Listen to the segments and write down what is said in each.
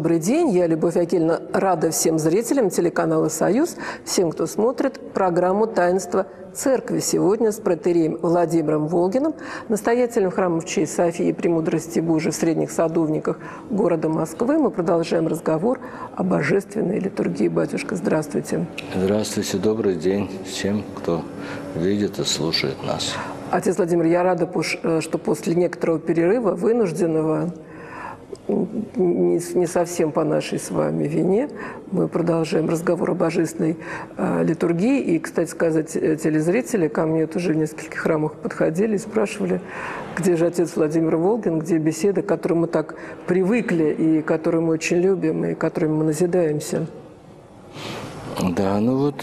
добрый день. Я, Любовь Акельевна, рада всем зрителям телеканала «Союз», всем, кто смотрит программу «Таинство Церкви». Сегодня с протоиереем Владимиром Волгиным, настоятелем храма в честь Софии Премудрости Божией в Средних Садовниках города Москвы, мы продолжаем разговор о божественной литургии. Батюшка, здравствуйте. Здравствуйте, добрый день всем, кто видит и слушает нас. Отец Владимир, я рада, что после некоторого перерыва, вынужденного, не совсем по нашей с вами вине, мы продолжаем разговор о божественной литургии. И, кстати сказать, телезрители ко мне тоже в нескольких храмах подходили и спрашивали, где же отец Владимир Волгин, где беседа, к которой мы так привыкли и которую мы очень любим, и которыми мы назидаемся. Да, ну вот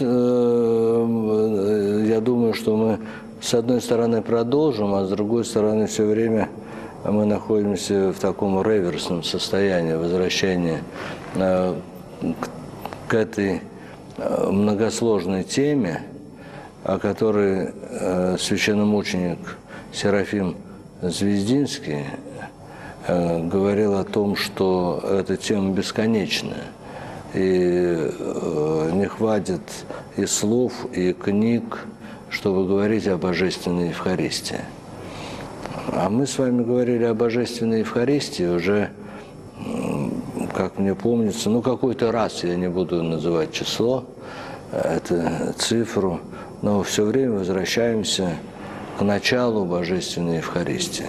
я думаю, что мы с одной стороны продолжим, а с другой стороны все время мы находимся в таком реверсном состоянии возвращения к этой многосложной теме, о которой священномученик Серафим Звездинский говорил о том, что эта тема бесконечная, и не хватит и слов, и книг, чтобы говорить о Божественной Евхаристии. А мы с вами говорили о Божественной Евхаристии уже, как мне помнится, какой-то раз, я не буду называть число, это цифру, но все время возвращаемся к началу Божественной Евхаристии.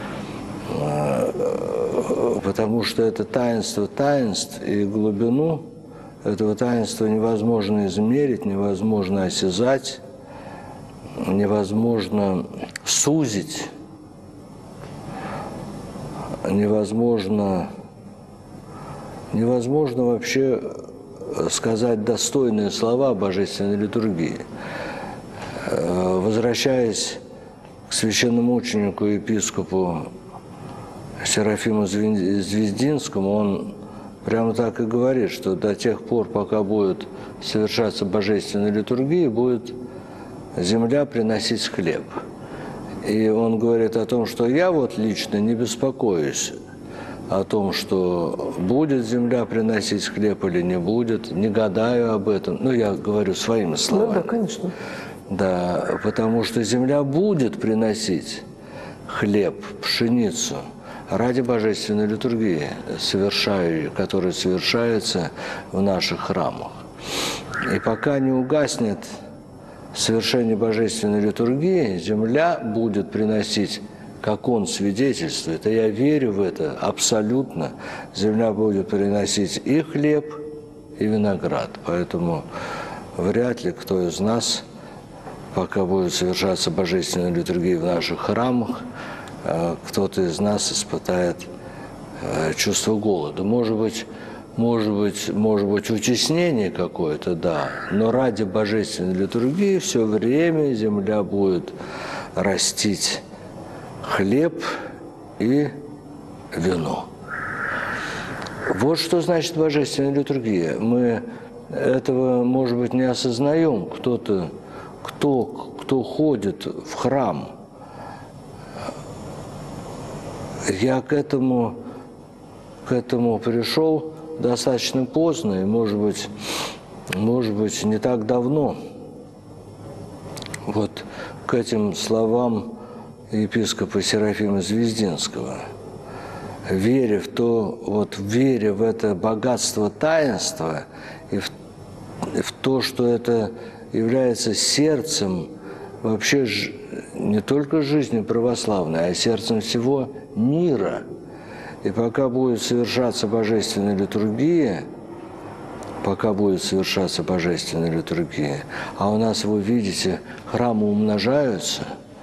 Потому что это таинство таинств, и глубину этого таинства невозможно измерить, невозможно осязать, невозможно сузить, невозможно вообще сказать достойные слова о Божественной литургии. Возвращаясь к священномученику и епископу Серафиму Звездинскому, он прямо так и говорит, что до тех пор, пока будет совершаться Божественная литургия, будет земля приносить хлеб. И он говорит о том, что я вот лично не беспокоюсь о том, что будет земля приносить хлеб или не будет, не гадаю об этом. Я говорю своими словами. Да, конечно. Да, потому что земля будет приносить хлеб, пшеницу ради Божественной литургии, которая совершается в наших храмах. И пока не угаснет совершение Божественной литургии, земля будет приносить, как он свидетельствует, и я верю в это абсолютно, земля будет приносить и хлеб, и виноград. Поэтому вряд ли кто из нас, пока будет совершаться Божественная литургия в наших храмах, кто-то из нас испытает чувство голода. Может быть, утеснение какое-то, да, но ради Божественной литургии все время земля будет растить хлеб и вино. Вот что значит Божественная литургия. Мы этого, может быть, не осознаем. Кто ходит в храм. Я к этому пришел достаточно поздно, и, может быть, не так давно. Вот к этим словам епископа Серафима Звездинского. Веря в это богатство таинства и в то, что это является сердцем вообще не только жизни православной, а сердцем всего мира. И пока будет совершаться Божественная литургия, а у нас, вы видите, храмы умножаются,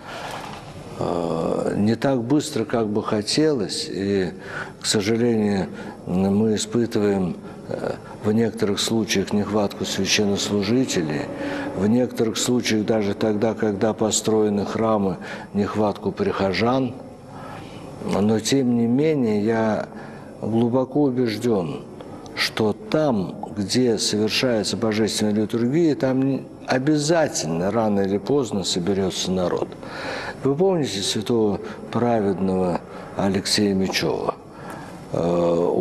не так быстро, как бы хотелось, и, к сожалению, мы испытываем в некоторых случаях нехватку священнослужителей, в некоторых случаях даже тогда, когда построены храмы, нехватку прихожан. Но, тем не менее, я глубоко убежден, что там, где совершается Божественная литургия, там обязательно, рано или поздно, соберется народ. Вы помните святого праведного Алексея Мечева? Он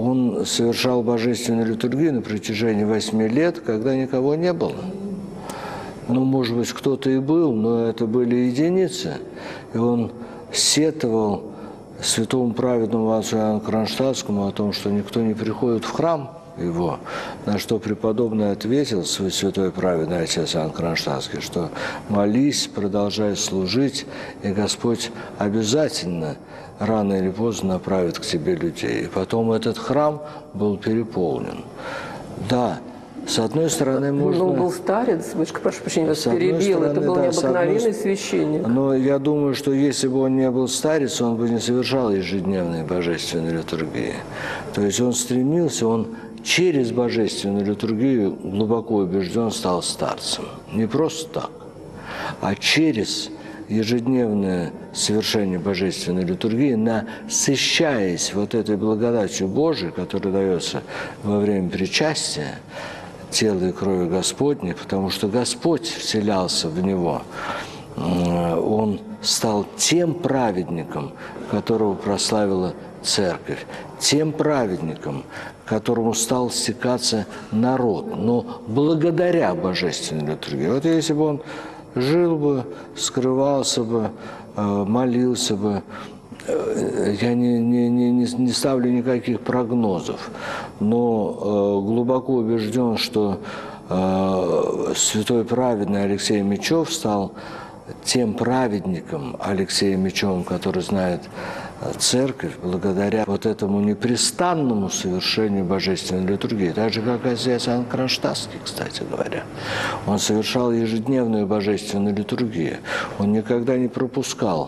совершал божественную литургию на протяжении 8 лет, когда никого не было. Ну, может быть, кто-то и был, но это были единицы. И он сетовал святому праведному отцу Иоанну Кронштадтскому о том, что никто не приходит в храм его, на что преподобный ответил, свой святой праведный отец Иоанн Кронштадтский, что молись, продолжай служить, и Господь обязательно рано или поздно направит к тебе людей. И потом этот храм был переполнен. Да, с одной стороны, можно... Ну, был старец, прошу прощения, вас перебил, это был необыкновенный священник. Но я думаю, что если бы он не был старец, он бы не совершал ежедневной божественной литургии. То есть он стремился, он через божественную литургию, глубоко убежден, стал старцем. Не просто так, а через ежедневное совершение божественной литургии, насыщаясь вот этой благодатью Божией, которая дается во время причастия, тела и крови Господней, потому что Господь вселялся в него. Он стал тем праведником, которого прославила Церковь, тем праведником, которому стал стекаться народ, но благодаря божественной литургии. Вот если бы он жил бы, скрывался бы, молился бы, я не ставлю никаких прогнозов, но глубоко убежден, что святой праведный Алексей Мечев стал тем праведником Алексеем Мечевым, который знает Церковь, благодаря вот этому непрестанному совершению божественной литургии. Так же, как отец Иоанн Кронштадтский, кстати говоря. Он совершал ежедневную божественную литургию. Он никогда не пропускал,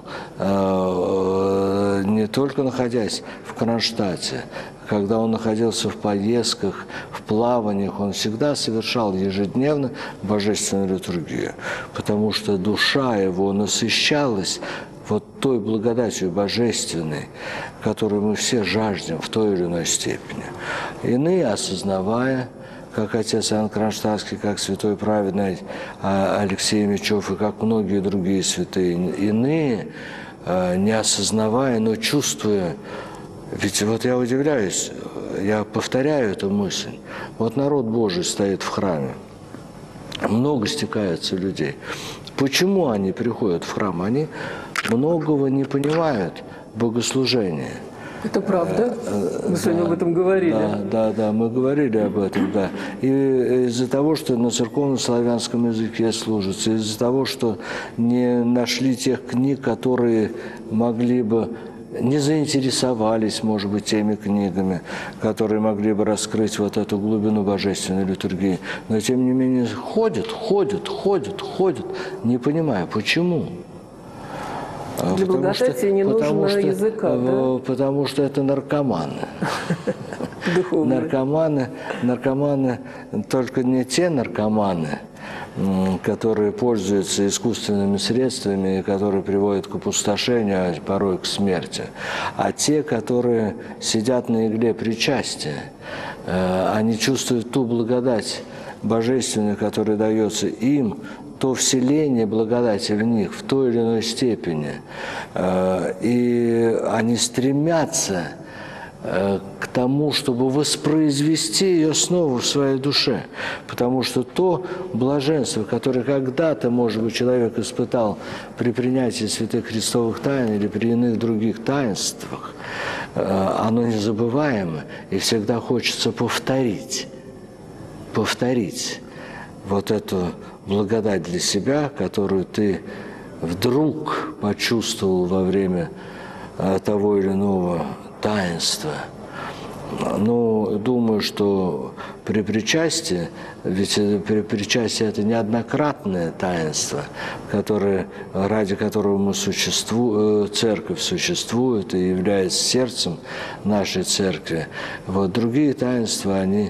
не только находясь в Кронштадте, когда он находился в поездках, в плаваниях, он всегда совершал ежедневно божественную литургию, потому что душа его насыщалась вот той благодатью божественной, которую мы все жаждем в той или иной степени. Иные, осознавая, как отец Иоанн Кронштадтский, как святой праведный Алексей Мечев и как многие другие святые, иные, не осознавая, но чувствуя. Ведь вот я удивляюсь, я повторяю эту мысль. Вот народ Божий стоит в храме, много стекается людей. Почему они приходят в храм? Они многого не понимают в богослужении. Это правда? Мы сегодня об этом говорили. Да, мы говорили об этом, да. И из-за того, что на церковно-славянском языке служится, из-за того, что не нашли тех книг, которые могли бы, не заинтересовались, может быть, теми книгами, которые могли бы раскрыть вот эту глубину божественной литургии. Но, тем не менее, ходят, не понимая, почему. Для благодати не нужно языка, да? Потому что это наркоманы. Наркоманы, только не те наркоманы, которые пользуются искусственными средствами и которые приводят к опустошению, а порой к смерти, а те, которые сидят на игле причастия, они чувствуют ту благодать божественную, которая дается им, то вселение благодати в них в той или иной степени, и они стремятся к тому, чтобы воспроизвести ее снова в своей душе. Потому что то блаженство, которое когда-то, может быть, человек испытал при принятии святых христовых тайн или при иных других таинствах, оно незабываемо, и всегда хочется повторить вот эту благодать для себя, которую ты вдруг почувствовал во время того или иного таинства. Но думаю, что при причастии, ведь при причастии это неоднократное таинство, ради которого церковь существует и является сердцем нашей церкви. Вот другие таинства, они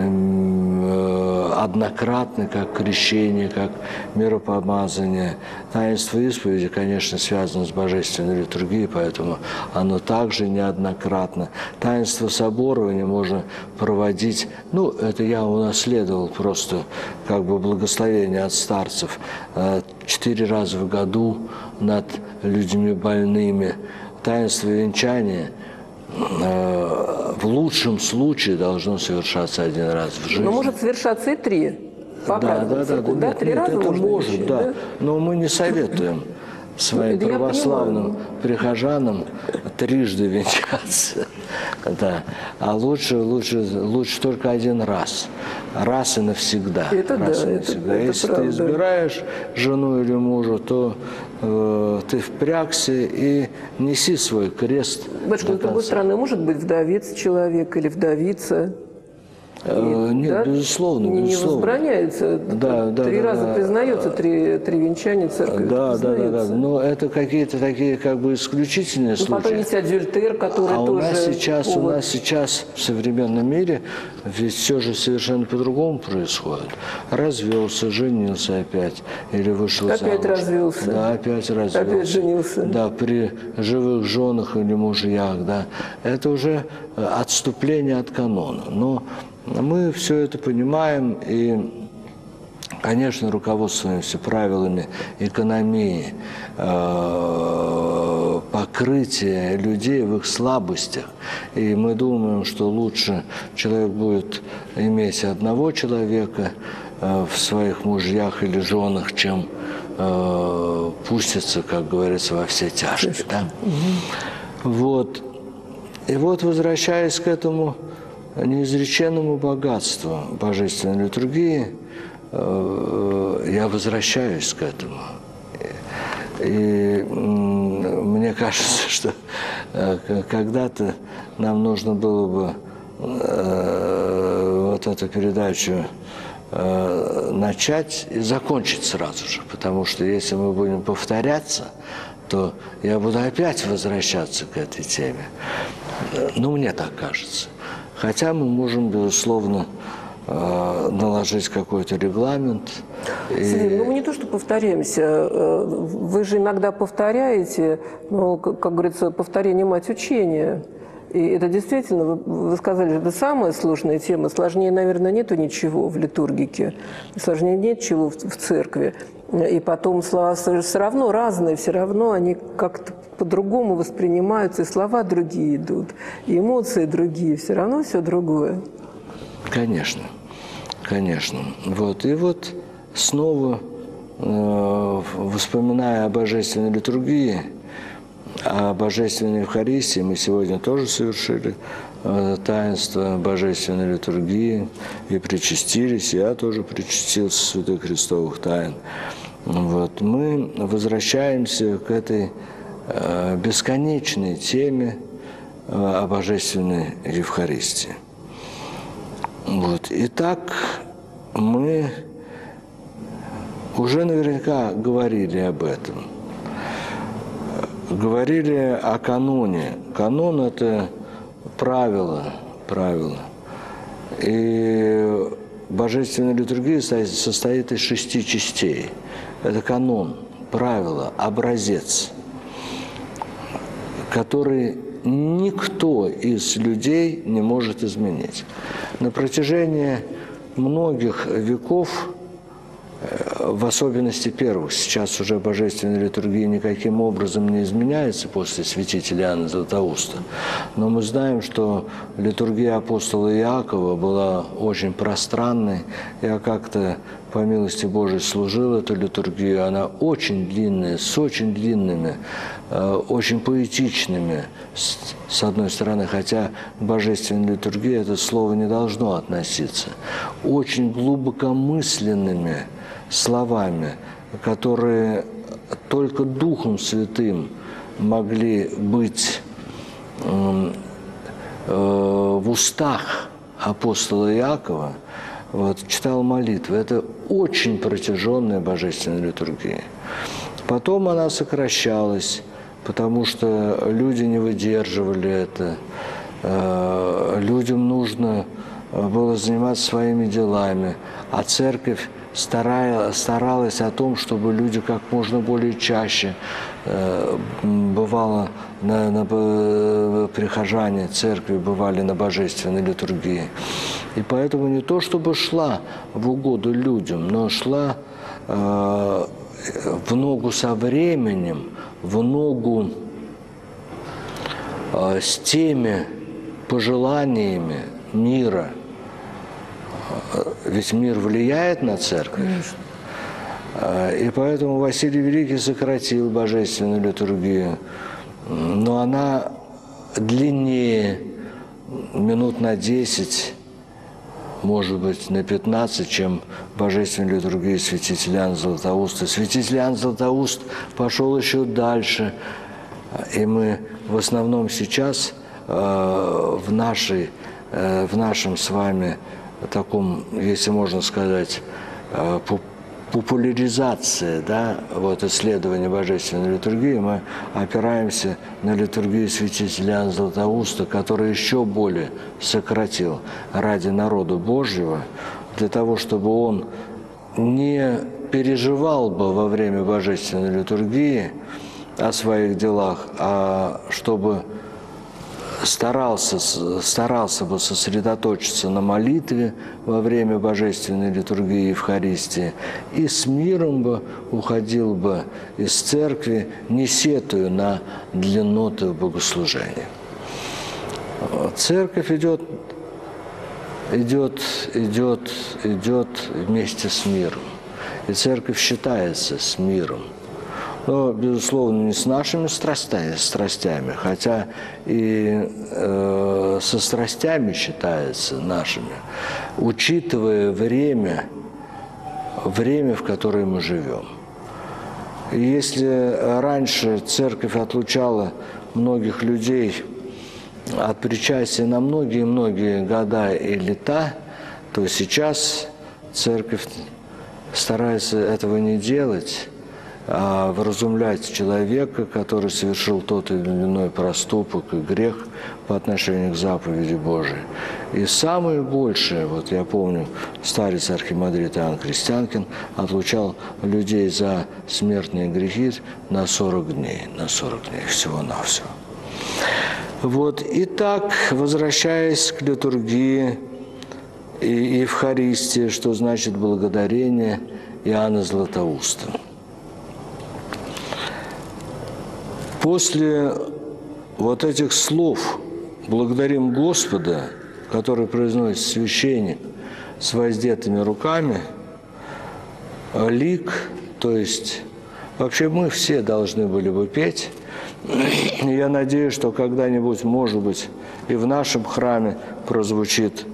однократны, как крещение, как миропомазание. Таинство исповеди, конечно, связано с божественной литургией, поэтому оно также неоднократно. Таинство соборования можно проводить, это я унаследовал просто как бы благословение от старцев, 4 раза в году над людьми больными. Таинство венчания в лучшем случае должно совершаться один раз в жизни. Но может совершаться и 3. Да, 3 раза это может, вещи, да. Но мы не советуем своим православным прихожанам трижды венчаться. Да. А лучше только один раз. Раз и навсегда. Это раз да, и навсегда. это Если правда. ты избираешь жену или мужа, то ты впрягся и неси свой крест. Батюшка, с другой стороны, может быть вдовец человек или вдовица. Нет, да? безусловно, Не безусловно. возбраняется. Да, 3 раза признается, 3 венчания церковь признается. Да. Но это какие-то такие как бы исключительные случаи. Потом есть адюльтер, который у тоже нас сейчас в современном мире ведь все же совершенно по-другому происходит. Развелся, женился опять или вышел замуж. Опять развелся. Да, опять развелся. Опять женился. Да, при живых женах или мужьях, да. Это уже отступление от канона. Но мы все это понимаем и, конечно, руководствуемся правилами экономии, покрытия людей в их слабостях. И мы думаем, что лучше человек будет иметь одного человека в своих мужьях или женах, чем пуститься, как говорится, во все тяжкие. Да? Вот. И вот, возвращаясь к этому неизреченному богатству божественной литургии, я возвращаюсь к этому. И мне кажется, что когда-то нам нужно было бы вот эту передачу начать и закончить сразу же, потому что если мы будем повторяться, то я буду опять возвращаться к этой теме. Ну, мне так кажется. Хотя мы можем, безусловно, наложить какой-то регламент. Сергей, ну мы не то, что повторяемся. Вы же иногда повторяете, ну, как говорится, повторение мать учения. И это действительно, вы сказали, это самая сложная тема. Сложнее, наверное, нету ничего в литургике. Сложнее нет чего в церкви. И потом слова все равно разные, все равно они как-то по-другому воспринимаются, и слова другие идут, и эмоции другие, все равно все другое. Конечно, конечно. Вот. И вот снова, вспоминая о божественной литургии, о божественной Евхаристии, мы сегодня тоже совершили таинство божественной литургии и причастились, я тоже причастился святых христовых тайн. Вот. Мы возвращаемся к этой бесконечной теме о божественной Евхаристии. Вот. Итак, мы уже наверняка говорили об этом. Говорили о каноне. Канон – это правило. И божественная литургия состоит из 6 частей. Это канон, правило, образец, который никто из людей не может изменить. На протяжении многих веков, в особенности первых, сейчас уже божественная литургия никаким образом не изменяется после святителя Иоанна Златоуста, но мы знаем, что литургия апостола Иакова была очень пространной. Я как-то, по милости Божией, служил эту литургию. Она очень длинная, с очень длинными, очень поэтичными, с одной стороны, хотя к божественной литургии это слово не должно относиться, очень глубокомысленными словами, которые только Духом Святым могли быть в устах апостола Иакова. Вот, читал молитвы. Это очень протяженная божественная литургия. Потом она сокращалась, потому что люди не выдерживали это. Людям нужно было заниматься своими делами, а церковь старалась о том, чтобы люди как можно более чаще бывало прихожане церкви бывали на божественной литургии. И поэтому не то чтобы шла в угоду людям, но шла в ногу со временем, в ногу с теми пожеланиями мира. Ведь мир влияет на церковь. Конечно. И поэтому Василий Великий сократил божественную литургию. Но она длиннее минут на 10, может быть, на 15, чем божественная литургия святителя Иоанна Златоуста. Святитель Иоанн Златоуст пошел еще дальше. И мы в основном сейчас в нашем с вами таком, если можно сказать, популяризация, да, вот исследования божественной литургии, мы опираемся на литургию святителя Иоанна Златоуста, который еще более сократил ради народа Божьего, для того, чтобы он не переживал бы во время божественной литургии о своих делах, а чтобы старался бы сосредоточиться на молитве во время божественной литургии и Евхаристии и с миром бы уходил бы из церкви, не сетуя на длинноты богослужения. Церковь идет вместе с миром, и церковь считается с миром. Но, безусловно, не с нашими страстями, хотя и со страстями считается нашими, учитывая время, в которое мы живем. И если раньше церковь отлучала многих людей от причастия на многие-многие года и лета, то сейчас церковь старается этого не делать, а вразумлять человека, который совершил тот или иной проступок и грех по отношению к заповеди Божией. И самое большее, вот я помню, старец архимандрит Иоанн Крестьянкин отлучал людей за смертные грехи на 40 дней, всего-навсего. Вот, итак, возвращаясь к литургии и Евхаристии, что значит благодарение Иоанна Златоуста. После вот этих слов «благодарим Господа», которые произносит священник с воздетыми руками, лик, то есть вообще мы все должны были бы петь. Я надеюсь, что когда-нибудь, может быть, и в нашем храме прозвучит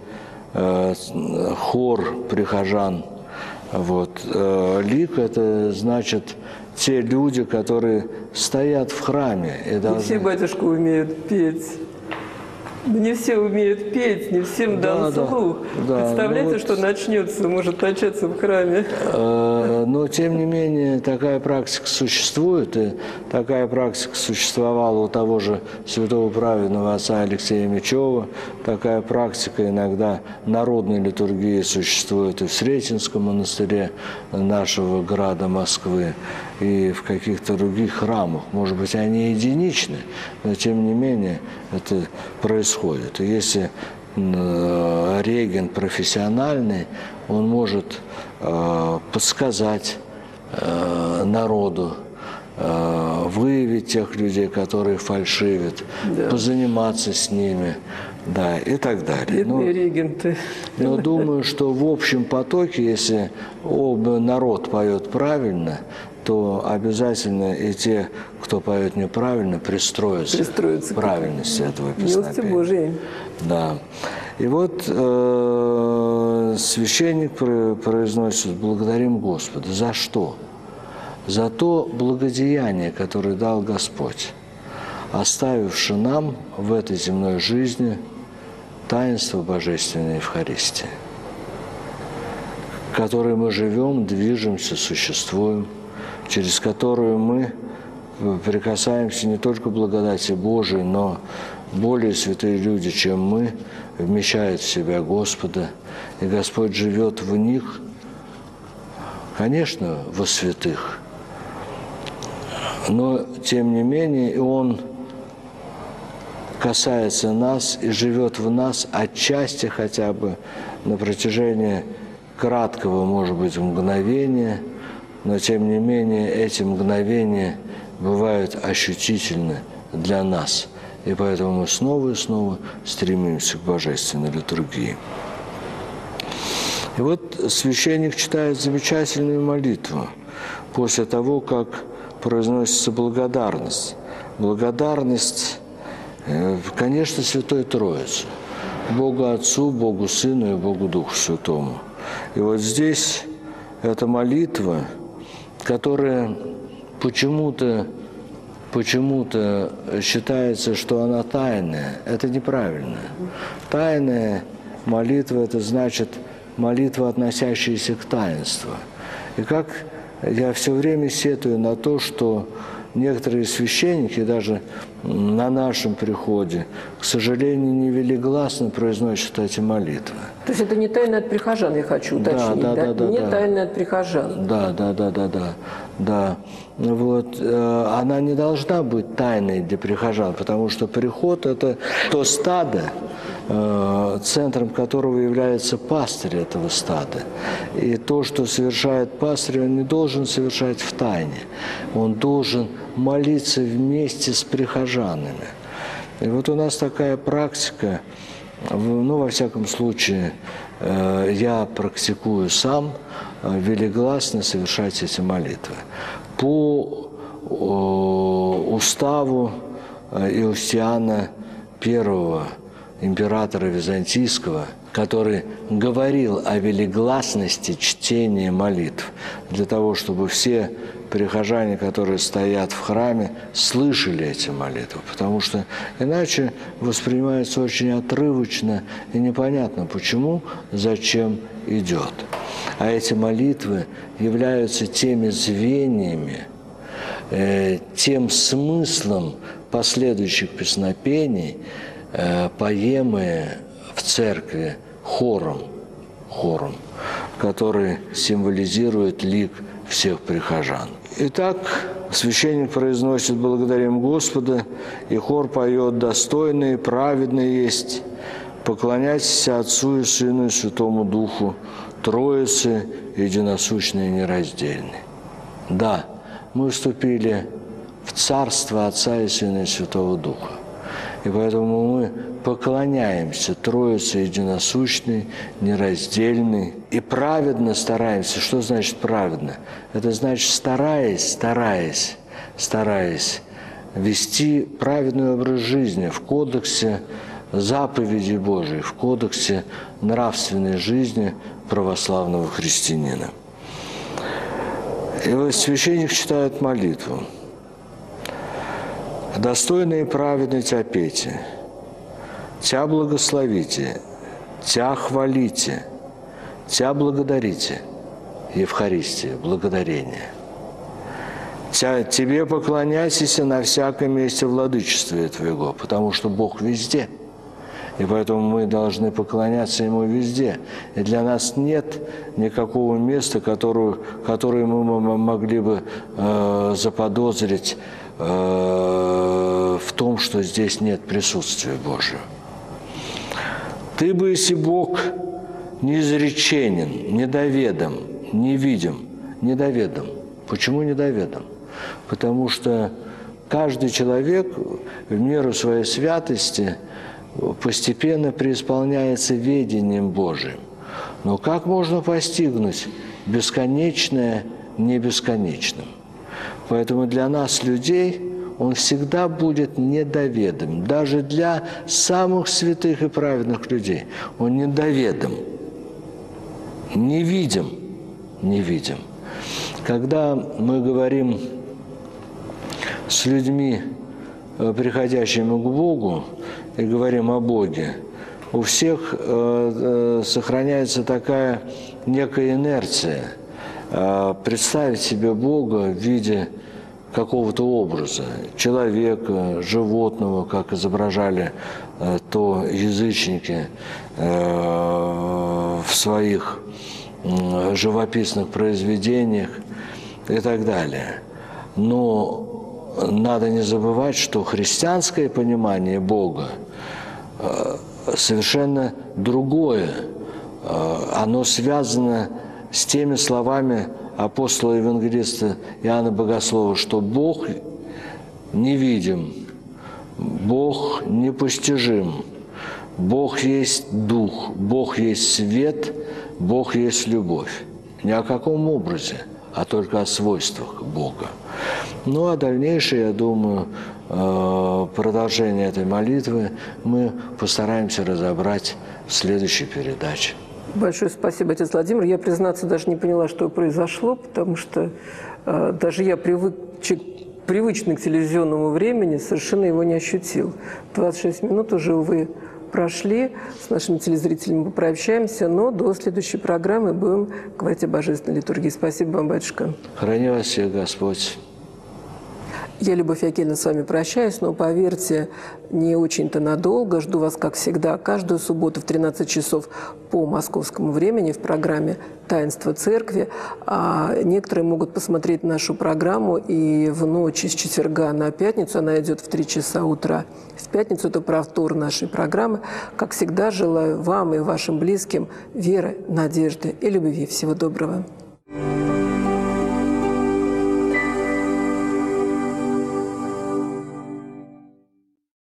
хор прихожан. Вот. Лик – это значит те люди, которые стоят в храме. И должны... Не все, батюшка, умеют петь. Не все умеют петь, не всем дан слух. Да, представляете, что начнется, может начаться в храме? Но, тем не менее, такая практика существует, и такая практика существовала у того же святого праведного отца Алексея Мечева. Такая практика иногда народной литургии существует и в Сретенском монастыре нашего града Москвы, и в каких-то других храмах. Может быть, они единичны, но, тем не менее, это происходит. И если регент профессиональный, он может подсказать народу, выявить тех людей, которые фальшивят, позаниматься с ними, да, и так далее. Бедные регенты. Но думаю, что в общем потоке, если народ поет правильно, то обязательно и те, кто поет неправильно, пристроятся к правильности этого песнопения. Милости Божией. Да. И вот священник произносит «благодарим Господа». За что? За то благодеяние, которое дал Господь, оставивший нам в этой земной жизни таинство Божественной Евхаристии, в которой мы живем, движемся, существуем, через которую мы прикасаемся не только к благодати Божией, но более святые люди, чем мы, вмещают в себя Господа, и Господь живет в них, конечно, во святых, но, тем не менее, и Он касается нас и живет в нас отчасти хотя бы на протяжении краткого, может быть, мгновения, но, тем не менее, эти мгновения бывают ощутительны для нас. И поэтому мы снова и снова стремимся к божественной литургии. И вот священник читает замечательную молитву после того, как произносится благодарность. Благодарность, конечно, Святой Троице. Богу Отцу, Богу Сыну и Богу Духу Святому. И вот здесь эта молитва, которая почему-то считается, что она тайная. Это неправильно. Тайная молитва – это значит молитва, относящаяся к таинству. И как я все время сетую на то, что некоторые священники, даже на нашем приходе, к сожалению, не велигласно произносят эти молитвы. То есть это не тайна от прихожан, я хочу уточнить, да? Не тайна от прихожан. Да. Вот, она не должна быть тайной для прихожан, потому что приход – это то стадо, центром которого является пастырь этого стада. И то, что совершает пастырь, он не должен совершать в тайне. Он должен молиться вместе с прихожанами. И вот у нас такая практика, ну, во всяком случае, я практикую сам, велигласно совершать эти молитвы. По уставу Иустиана I, императора Византийского, который говорил о велигласности чтения молитв, для того, чтобы все прихожане, которые стоят в храме, слышали эти молитвы, потому что иначе воспринимается очень отрывочно и непонятно, почему, зачем идет. А эти молитвы являются теми звеньями, тем смыслом последующих песнопений, поемые в церкви хором, который символизирует лик всех прихожан. Итак, священник произносит «Благодарим Господа», и хор поет «Достойный и праведный есть, поклоняйтесь Отцу и Сыну и Святому Духу, Троице, единосущной и нераздельной». Да, мы вступили в Царство Отца и Сына и Святого Духа. И поэтому мы поклоняемся Троице единосущной, нераздельной и праведно стараемся. Что значит праведно? Это значит стараясь вести праведный образ жизни в кодексе заповедей Божиих, в кодексе нравственной жизни православного христианина. И вот священник читает молитву. «Достойный и праведный Тя пейте, Тя благословите, Тя хвалите, Тя благодарите». Евхаристия, благодарение. Тебе поклоняйся на всяком месте владычествия Твоего, потому что Бог везде. И поэтому мы должны поклоняться Ему везде. И для нас нет никакого места, которое мы могли бы заподозрить в том, что здесь нет присутствия Божьего. Ты бы, если Бог неизреченен, недоведом, невидим, недоведом. Почему недоведом? Потому что каждый человек в меру своей святости постепенно преисполняется ведением Божиим. Но как можно постигнуть бесконечное небесконечным? Поэтому для нас, людей, Он всегда будет недоведом. Даже для самых святых и праведных людей Он недоведом, невидим. Когда мы говорим с людьми, приходящими к Богу, и говорим о Боге, у всех сохраняется такая некая инерция представить себе Бога в виде какого-то образа, человека, животного, как изображали то язычники в своих живописных произведениях и так далее. Но надо не забывать, что христианское понимание Бога совершенно другое. Оно связано с теми словами апостола-евангелиста Иоанна Богослова, что Бог невидим, Бог непостижим. Бог есть Дух, Бог есть свет, Бог есть любовь. Ни о каком образе, а только о свойствах Бога. Ну а дальнейшее, я думаю, продолжение этой молитвы мы постараемся разобрать в следующей передаче. Большое спасибо, отец Владимир. Я, признаться, даже не поняла, что произошло, потому что даже я, привычный к телевизионному времени, совершенно его не ощутил. 26 минут уже, увы, прошли. С нашими телезрителями попрощаемся, но до следующей программы будем говорить о божественной литургии. Спасибо вам, батюшка. Храни вас всех Господь. Я, Любовь Якельевна, с вами прощаюсь, но, поверьте, не очень-то надолго. Жду вас, как всегда, каждую субботу в 13 часов по московскому времени в программе «Таинство Церкви». А некоторые могут посмотреть нашу программу и в ночь с четверга на пятницу. Она идет в 3 часа утра. В пятницу это повтор нашей программы. Как всегда, желаю вам и вашим близким веры, надежды и любви. Всего доброго.